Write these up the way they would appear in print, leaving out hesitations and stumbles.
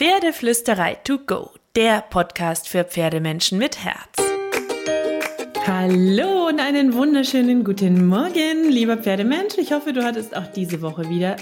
Pferdeflüsterei to go, der Podcast für Pferdemenschen mit Herz. Hallo und einen wunderschönen guten Morgen, lieber Pferdemensch. Ich hoffe, du hattest auch diese Woche wieder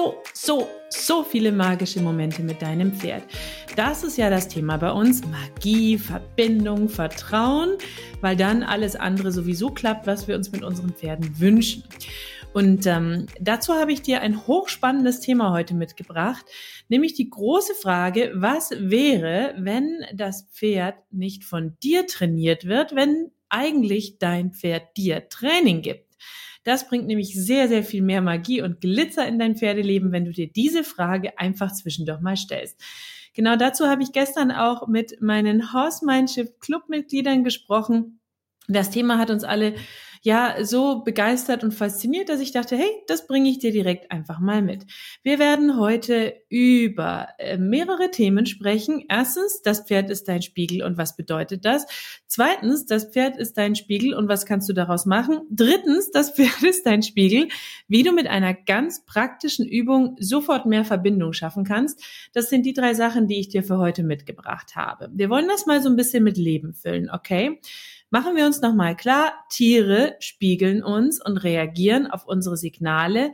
so viele magische Momente mit deinem Pferd. Das ist ja das Thema bei uns, Magie, Verbindung, Vertrauen, weil dann alles andere sowieso klappt, was wir uns mit unseren Pferden wünschen. Und dazu habe ich dir ein hochspannendes Thema heute mitgebracht, nämlich die große Frage, was wäre, wenn das Pferd nicht von dir trainiert wird, wenn eigentlich dein Pferd dir Training gibt? Das bringt nämlich sehr viel mehr Magie und Glitzer in dein Pferdeleben, wenn du dir diese Frage einfach zwischendurch mal stellst. Genau dazu habe ich gestern auch mit meinen Horse Mindship Clubmitgliedern gesprochen. Das Thema hat uns alle so begeistert und fasziniert, dass ich dachte, hey, das bringe ich dir direkt einfach mal mit. Wir werden heute über mehrere Themen sprechen. Erstens, das Pferd ist dein Spiegel und was bedeutet das? Zweitens, das Pferd ist dein Spiegel und was kannst du daraus machen? Drittens, das Pferd ist dein Spiegel, wie du mit einer ganz praktischen Übung sofort mehr Verbindung schaffen kannst. Das sind die 3 Sachen, die ich dir für heute mitgebracht habe. Wir wollen das mal so ein bisschen mit Leben füllen, okay? Machen wir uns nochmal klar, Tiere spiegeln uns und reagieren auf unsere Signale,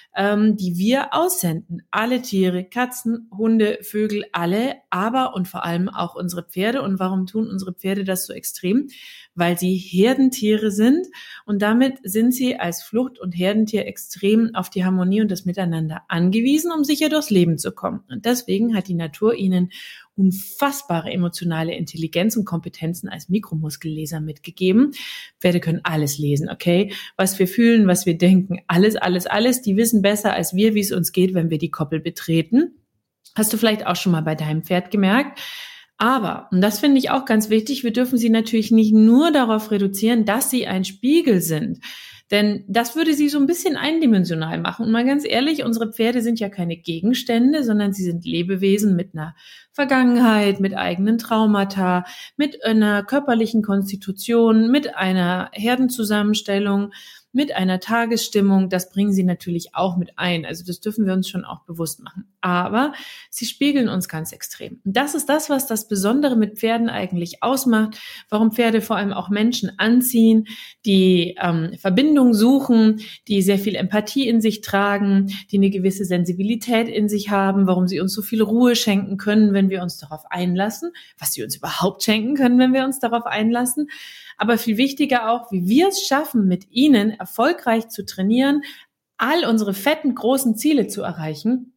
die wir aussenden. Alle Tiere, Katzen, Hunde, Vögel, alle, aber und vor allem auch unsere Pferde. Und warum tun unsere Pferde das so extrem? Weil sie Herdentiere sind und damit sind sie als Flucht- und Herdentier extrem auf die Harmonie und das Miteinander angewiesen, um sicher durchs Leben zu kommen. Und deswegen hat die Natur ihnen unfassbare emotionale Intelligenz und Kompetenzen als Mikromuskelleser mitgegeben. Pferde können alles lesen, okay? Was wir fühlen, was wir denken, alles. Die wissen besser als wir, wie es uns geht, wenn wir die Koppel betreten. Hast du vielleicht auch schon mal bei deinem Pferd gemerkt. Aber, und das finde ich auch ganz wichtig, wir dürfen sie natürlich nicht nur darauf reduzieren, dass sie ein Spiegel sind. Denn das würde sie so ein bisschen eindimensional machen. Und mal ganz ehrlich, unsere Pferde sind ja keine Gegenstände, sondern sie sind Lebewesen mit einer Vergangenheit, mit eigenen Traumata, mit einer körperlichen Konstitution, mit einer Herdenzusammenstellung, mit einer Tagesstimmung. Das bringen sie natürlich auch mit ein. Also das dürfen wir uns schon auch bewusst machen. Aber sie spiegeln uns ganz extrem. Und das ist das, was das Besondere mit Pferden eigentlich ausmacht, warum Pferde vor allem auch Menschen anziehen, die Verbindung suchen, die sehr viel Empathie in sich tragen, die eine gewisse Sensibilität in sich haben, warum sie uns so viel Ruhe schenken können, wenn wir uns darauf einlassen, was sie uns überhaupt schenken können, wenn wir uns darauf einlassen. Aber viel wichtiger auch, wie wir es schaffen, mit ihnen erfolgreich zu trainieren, all unsere fetten, großen Ziele zu erreichen,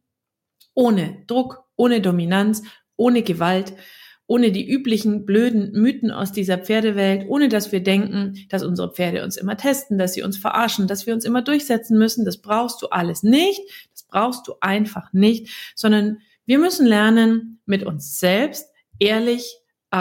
ohne Druck, ohne Dominanz, ohne Gewalt, ohne die üblichen blöden Mythen aus dieser Pferdewelt, ohne dass wir denken, dass unsere Pferde uns immer testen, dass sie uns verarschen, dass wir uns immer durchsetzen müssen. Das brauchst du alles nicht. Das brauchst du einfach nicht, sondern wir müssen lernen, mit uns selbst ehrlich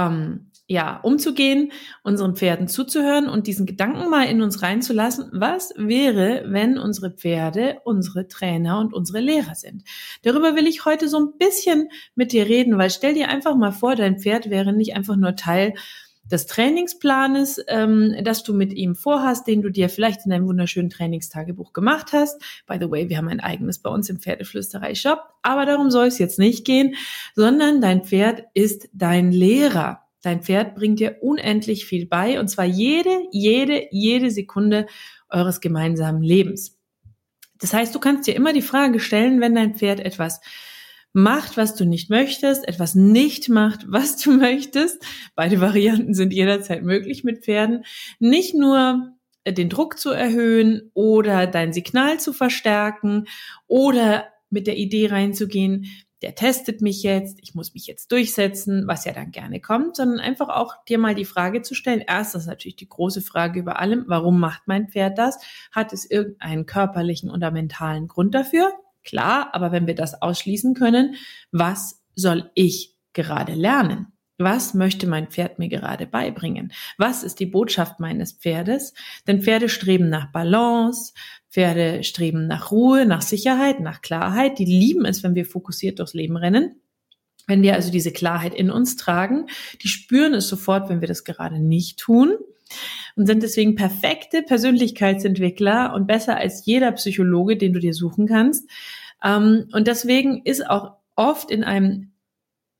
umzugehen, unseren Pferden zuzuhören und diesen Gedanken mal in uns reinzulassen, was wäre, wenn unsere Pferde unsere Trainer und unsere Lehrer sind. Darüber will ich heute so ein bisschen mit dir reden, weil stell dir einfach mal vor, dein Pferd wäre nicht einfach nur Teil des Trainingsplanes, das du mit ihm vorhast, den du dir vielleicht in deinem wunderschönen Trainingstagebuch gemacht hast. By the way, wir haben ein eigenes bei uns im Pferdeflüsterei-Shop, aber darum soll es jetzt nicht gehen, sondern dein Pferd ist dein Lehrer. Dein Pferd bringt dir unendlich viel bei, und zwar jede Sekunde eures gemeinsamen Lebens. Das heißt, du kannst dir immer die Frage stellen, wenn dein Pferd etwas macht, was du nicht möchtest, etwas nicht macht, was du möchtest. Beide Varianten sind jederzeit möglich mit Pferden. Nicht nur den Druck zu erhöhen oder dein Signal zu verstärken oder mit der Idee reinzugehen, der testet mich jetzt, ich muss mich jetzt durchsetzen, was ja dann gerne kommt, sondern einfach auch dir mal die Frage zu stellen. Erst, das ist natürlich die große Frage über allem, warum macht mein Pferd das? Hat es irgendeinen körperlichen oder mentalen Grund dafür? Klar, aber wenn wir das ausschließen können, was soll ich gerade lernen? Was möchte mein Pferd mir gerade beibringen? Was ist die Botschaft meines Pferdes? Denn Pferde streben nach Balance, Pferde streben nach Ruhe, nach Sicherheit, nach Klarheit. Die lieben es, wenn wir fokussiert durchs Leben rennen. Wenn wir also diese Klarheit in uns tragen, die spüren es sofort, wenn wir das gerade nicht tun und sind deswegen perfekte Persönlichkeitsentwickler und besser als jeder Psychologe, den du dir suchen kannst. Und deswegen ist auch oft in einem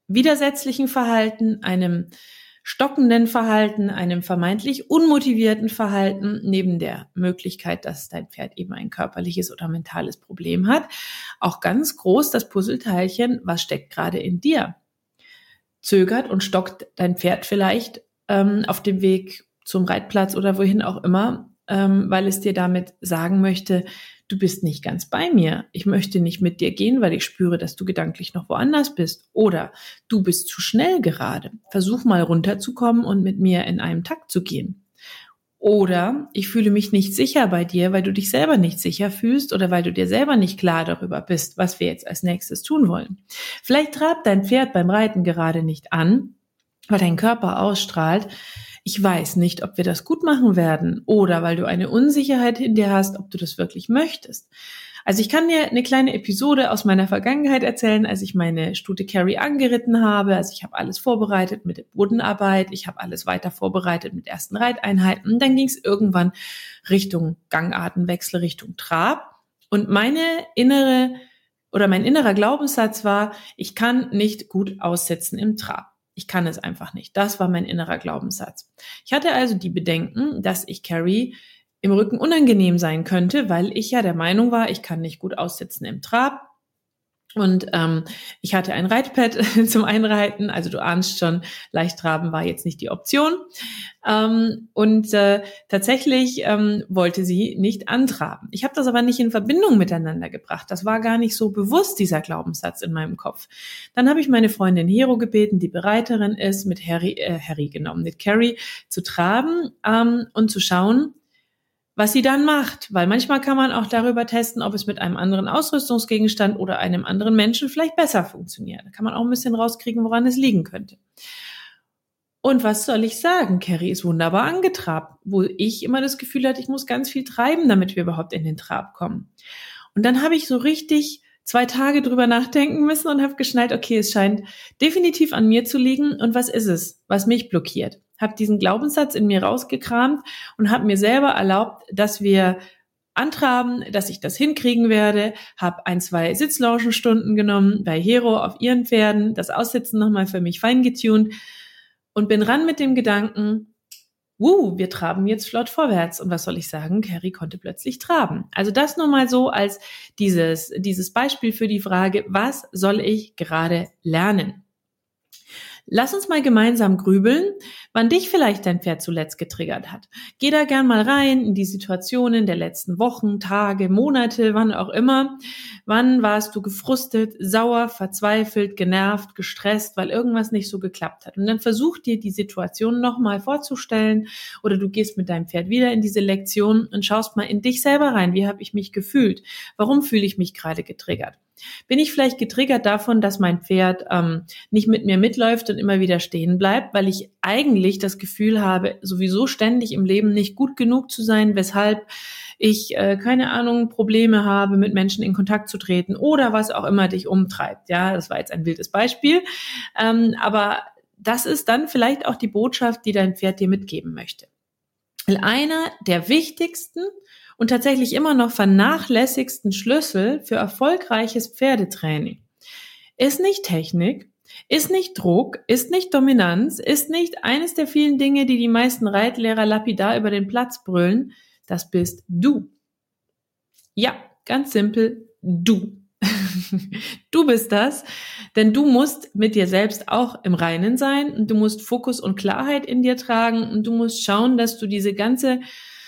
widersetzlichen Verhalten, einem stockenden Verhalten, einem vermeintlich unmotivierten Verhalten, neben der Möglichkeit, dass dein Pferd eben ein körperliches oder mentales Problem hat, auch ganz groß das Puzzleteilchen, was steckt gerade in dir? Zögert und stockt dein Pferd vielleicht auf dem Weg zum Reitplatz oder wohin auch immer, weil es dir damit sagen möchte, du bist nicht ganz bei mir. Ich möchte nicht mit dir gehen, weil ich spüre, dass du gedanklich noch woanders bist. Oder du bist zu schnell gerade. Versuch mal runterzukommen und mit mir in einem Takt zu gehen. Oder ich fühle mich nicht sicher bei dir, weil du dich selber nicht sicher fühlst oder weil du dir selber nicht klar darüber bist, was wir jetzt als nächstes tun wollen. Vielleicht trabt dein Pferd beim Reiten gerade nicht an, weil dein Körper ausstrahlt, ich weiß nicht, ob wir das gut machen werden, oder weil du eine Unsicherheit in dir hast, ob du das wirklich möchtest. Also ich kann dir eine kleine Episode aus meiner Vergangenheit erzählen, als ich meine Stute Carrie angeritten habe. Also ich habe alles vorbereitet mit der Bodenarbeit, ich habe alles weiter vorbereitet mit ersten Reiteinheiten. Und dann ging es irgendwann Richtung Gangartenwechsel, Richtung Trab. Und mein innerer Glaubenssatz war, ich kann nicht gut aussitzen im Trab. Ich kann es einfach nicht. Das war mein innerer Glaubenssatz. Ich hatte also die Bedenken, dass ich Carrie im Rücken unangenehm sein könnte, weil ich ja der Meinung war, ich kann nicht gut aussitzen im Trab. Und ich hatte ein Reitpad zum Einreiten, also du ahnst schon, leicht traben war jetzt nicht die Option. Tatsächlich wollte sie nicht antraben. Ich habe das aber nicht in Verbindung miteinander gebracht. Das war gar nicht so bewusst, dieser Glaubenssatz in meinem Kopf. Dann habe ich meine Freundin Hero gebeten, die Bereiterin ist, mit Carrie zu traben und zu schauen, was sie dann macht, weil manchmal kann man auch darüber testen, ob es mit einem anderen Ausrüstungsgegenstand oder einem anderen Menschen vielleicht besser funktioniert. Da kann man auch ein bisschen rauskriegen, woran es liegen könnte. Und was soll ich sagen? Carrie ist wunderbar angetrabt, wo ich immer das Gefühl hatte, ich muss ganz viel treiben, damit wir überhaupt in den Trab kommen. Und dann habe ich so richtig 2 Tage drüber nachdenken müssen und habe geschnallt, okay, es scheint definitiv an mir zu liegen. Und was ist es, was mich blockiert? Habe diesen Glaubenssatz in mir rausgekramt und habe mir selber erlaubt, dass wir antraben, dass ich das hinkriegen werde, habe 1, 2 Sitzlauschenstunden genommen bei Hero auf ihren Pferden, das Aussitzen nochmal für mich feingetunt und bin ran mit dem Gedanken, wir traben jetzt flott vorwärts. Und was soll ich sagen? Carrie konnte plötzlich traben. Also das nur mal so als dieses Beispiel für die Frage, was soll ich gerade lernen? Lass uns mal gemeinsam grübeln, wann dich vielleicht dein Pferd zuletzt getriggert hat. Geh da gern mal rein in die Situationen der letzten Wochen, Tage, Monate, wann auch immer. Wann warst du gefrustet, sauer, verzweifelt, genervt, gestresst, weil irgendwas nicht so geklappt hat? Und dann versuch dir die Situation nochmal vorzustellen oder du gehst mit deinem Pferd wieder in diese Lektion und schaust mal in dich selber rein. Wie habe ich mich gefühlt? Warum fühle ich mich gerade getriggert? Bin ich vielleicht getriggert davon, dass mein Pferd nicht mit mir mitläuft und immer wieder stehen bleibt, weil ich eigentlich das Gefühl habe, sowieso ständig im Leben nicht gut genug zu sein, weshalb ich, Probleme habe, mit Menschen in Kontakt zu treten oder was auch immer dich umtreibt. Ja, das war jetzt ein wildes Beispiel. Aber das ist dann vielleicht auch die Botschaft, die dein Pferd dir mitgeben möchte. Weil einer der wichtigsten und tatsächlich immer noch vernachlässigsten Schlüssel für erfolgreiches Pferdetraining ist nicht Technik, ist nicht Druck, ist nicht Dominanz, ist nicht eines der vielen Dinge, die die meisten Reitlehrer lapidar über den Platz brüllen. Das bist du. Ja, ganz simpel, du. Du bist das, denn du musst mit dir selbst auch im Reinen sein und du musst Fokus und Klarheit in dir tragen und du musst schauen, dass du diese ganze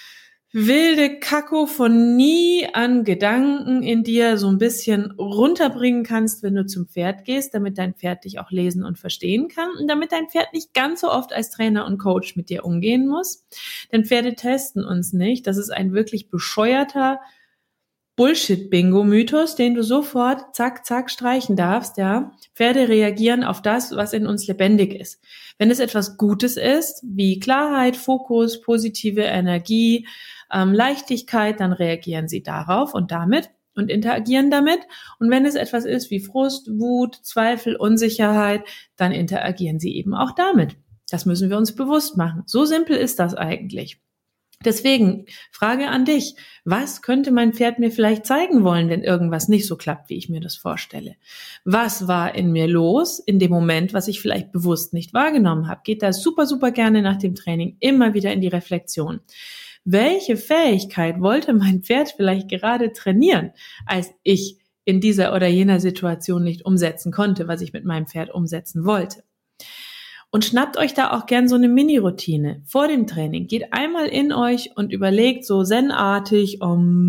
wilde Kakophonie an Gedanken in dir so ein bisschen runterbringen kannst, wenn du zum Pferd gehst, damit dein Pferd dich auch lesen und verstehen kann und damit dein Pferd nicht ganz so oft als Trainer und Coach mit dir umgehen muss. Denn Pferde testen uns nicht. Das ist ein wirklich bescheuerter Bullshit-Bingo-Mythos, den du sofort zack, zack streichen darfst, ja. Pferde reagieren auf das, was in uns lebendig ist. Wenn es etwas Gutes ist, wie Klarheit, Fokus, positive Energie, Leichtigkeit, dann reagieren sie darauf und damit und interagieren damit. Und wenn es etwas ist wie Frust, Wut, Zweifel, Unsicherheit, dann interagieren sie eben auch damit. Das müssen wir uns bewusst machen. So simpel ist das eigentlich. Deswegen, Frage an dich, was könnte mein Pferd mir vielleicht zeigen wollen, wenn irgendwas nicht so klappt, wie ich mir das vorstelle? Was war in mir los in dem Moment, was ich vielleicht bewusst nicht wahrgenommen habe? Geht da super, super gerne nach dem Training immer wieder in die Reflexion. Welche Fähigkeit wollte mein Pferd vielleicht gerade trainieren, als ich in dieser oder jener Situation nicht umsetzen konnte, was ich mit meinem Pferd umsetzen wollte? Und schnappt euch da auch gern so eine Mini-Routine vor dem Training. Geht einmal in euch und überlegt so zen-artig,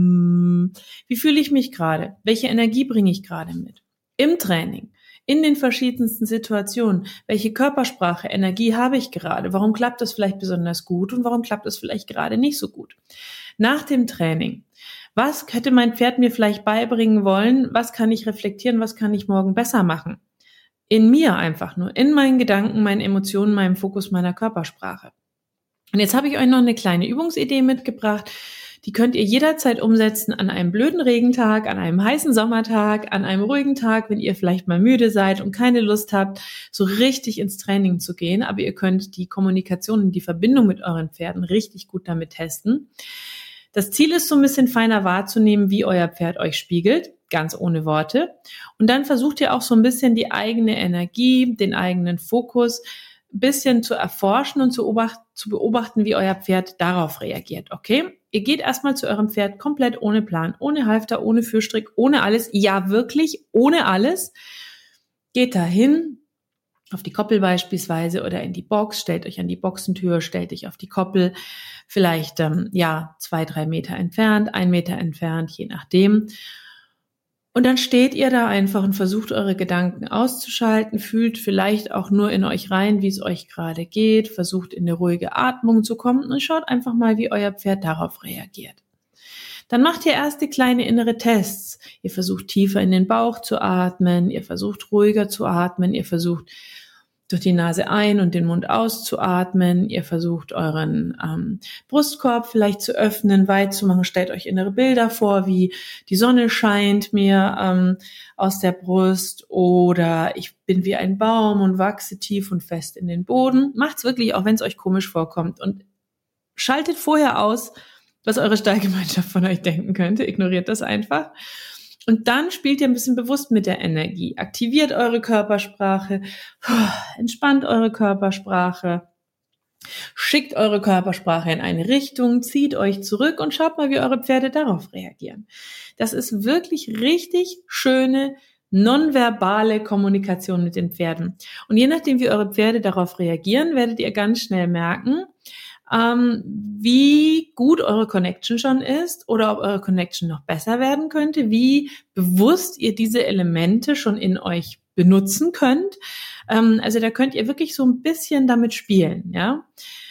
wie fühle ich mich gerade? Welche Energie bringe ich gerade mit? Im Training, in den verschiedensten Situationen. Welche Körpersprache, Energie habe ich gerade? Warum klappt das vielleicht besonders gut und warum klappt das vielleicht gerade nicht so gut? Nach dem Training, was hätte mein Pferd mir vielleicht beibringen wollen? Was kann ich reflektieren? Was kann ich morgen besser machen? In mir einfach nur, in meinen Gedanken, meinen Emotionen, meinem Fokus, meiner Körpersprache. Und jetzt habe ich euch noch eine kleine Übungsidee mitgebracht. Die könnt ihr jederzeit umsetzen an einem blöden Regentag, an einem heißen Sommertag, an einem ruhigen Tag, wenn ihr vielleicht mal müde seid und keine Lust habt, so richtig ins Training zu gehen. Aber ihr könnt die Kommunikation und die Verbindung mit euren Pferden richtig gut damit testen. Das Ziel ist so ein bisschen feiner wahrzunehmen, wie euer Pferd euch spiegelt, ganz ohne Worte. Und dann versucht ihr auch so ein bisschen die eigene Energie, den eigenen Fokus ein bisschen zu erforschen und zu beobachten, wie euer Pferd darauf reagiert, okay? Ihr geht erstmal zu eurem Pferd komplett ohne Plan, ohne Halfter, ohne Führstrick, ohne alles. Ja, wirklich, ohne alles. Geht dahin, auf die Koppel beispielsweise oder in die Box, stellt euch an die Boxentür, stellt euch auf die Koppel, vielleicht 2-3 Meter entfernt, 1 Meter entfernt, je nachdem. Und dann steht ihr da einfach und versucht eure Gedanken auszuschalten, fühlt vielleicht auch nur in euch rein, wie es euch gerade geht, versucht in eine ruhige Atmung zu kommen und schaut einfach mal, wie euer Pferd darauf reagiert. Dann macht ihr erste kleine innere Tests. Ihr versucht tiefer in den Bauch zu atmen, ihr versucht ruhiger zu atmen, ihr versucht durch die Nase ein und den Mund auszuatmen. Ihr versucht euren Brustkorb vielleicht zu öffnen, weit zu machen. Stellt euch innere Bilder vor, wie die Sonne scheint mir aus der Brust oder ich bin wie ein Baum und wachse tief und fest in den Boden. Macht's wirklich, auch wenn es euch komisch vorkommt. Und schaltet vorher aus, was eure Stallgemeinschaft von euch denken könnte. Ignoriert das einfach. Und dann spielt ihr ein bisschen bewusst mit der Energie. Aktiviert eure Körpersprache, entspannt eure Körpersprache, schickt eure Körpersprache in eine Richtung, zieht euch zurück und schaut mal, wie eure Pferde darauf reagieren. Das ist wirklich richtig schöne, nonverbale Kommunikation mit den Pferden. Und je nachdem, wie eure Pferde darauf reagieren, werdet ihr ganz schnell merken, wie gut eure Connection schon ist oder ob eure Connection noch besser werden könnte, wie bewusst ihr diese Elemente schon in euch benutzen könnt. Also da könnt ihr wirklich so ein bisschen damit spielen, ja.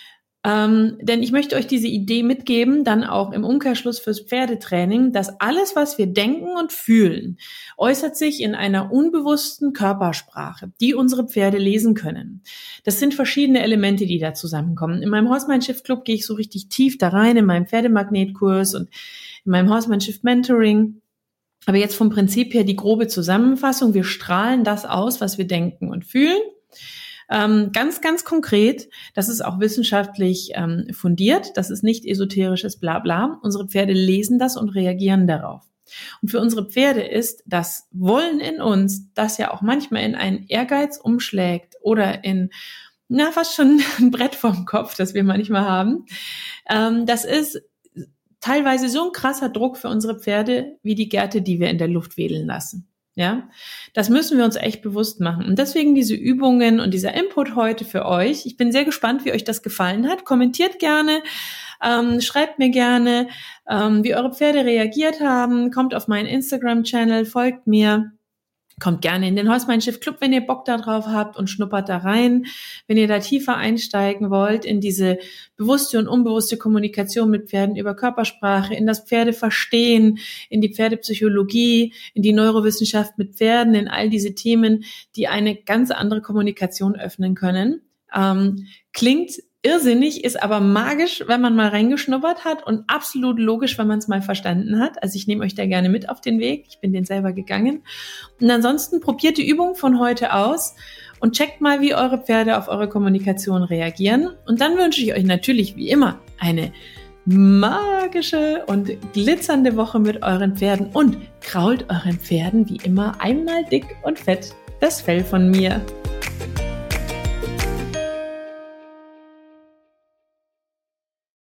Denn ich möchte euch diese Idee mitgeben, dann auch im Umkehrschluss fürs Pferdetraining, dass alles, was wir denken und fühlen, äußert sich in einer unbewussten Körpersprache, die unsere Pferde lesen können. Das sind verschiedene Elemente, die da zusammenkommen. In meinem Horsemanship Club gehe ich so richtig tief da rein, in meinem Pferdemagnetkurs und in meinem Horsemanship Mentoring. Aber jetzt vom Prinzip her die grobe Zusammenfassung. Wir strahlen das aus, was wir denken und fühlen. Ganz, ganz konkret, das ist auch wissenschaftlich fundiert, das ist nicht esoterisches Blabla. Unsere Pferde lesen das und reagieren darauf. Und für unsere Pferde ist das Wollen in uns, das ja auch manchmal in einen Ehrgeiz umschlägt oder in, fast schon ein Brett vorm Kopf, das wir manchmal haben. Das ist teilweise so ein krasser Druck für unsere Pferde wie die Gerte, die wir in der Luft wedeln lassen. Ja, das müssen wir uns echt bewusst machen. Und deswegen diese Übungen und dieser Input heute für euch. Ich bin sehr gespannt, wie euch das gefallen hat. Kommentiert gerne, schreibt mir gerne, wie eure Pferde reagiert haben. Kommt auf meinen Instagram-Channel, folgt mir. Kommt gerne in den Horsemanship Club, wenn ihr Bock da drauf habt und schnuppert da rein. Wenn ihr da tiefer einsteigen wollt in diese bewusste und unbewusste Kommunikation mit Pferden über Körpersprache, in das Pferdeverstehen, in die Pferdepsychologie, in die Neurowissenschaft mit Pferden, in all diese Themen, die eine ganz andere Kommunikation öffnen können. Klingt irrsinnig, ist aber magisch, wenn man mal reingeschnuppert hat und absolut logisch, wenn man es mal verstanden hat. Also ich nehme euch da gerne mit auf den Weg. Ich bin den selber gegangen. Und ansonsten probiert die Übung von heute aus und checkt mal, wie eure Pferde auf eure Kommunikation reagieren. Und dann wünsche ich euch natürlich wie immer eine magische und glitzernde Woche mit euren Pferden und krault euren Pferden wie immer einmal dick und fett das Fell von mir.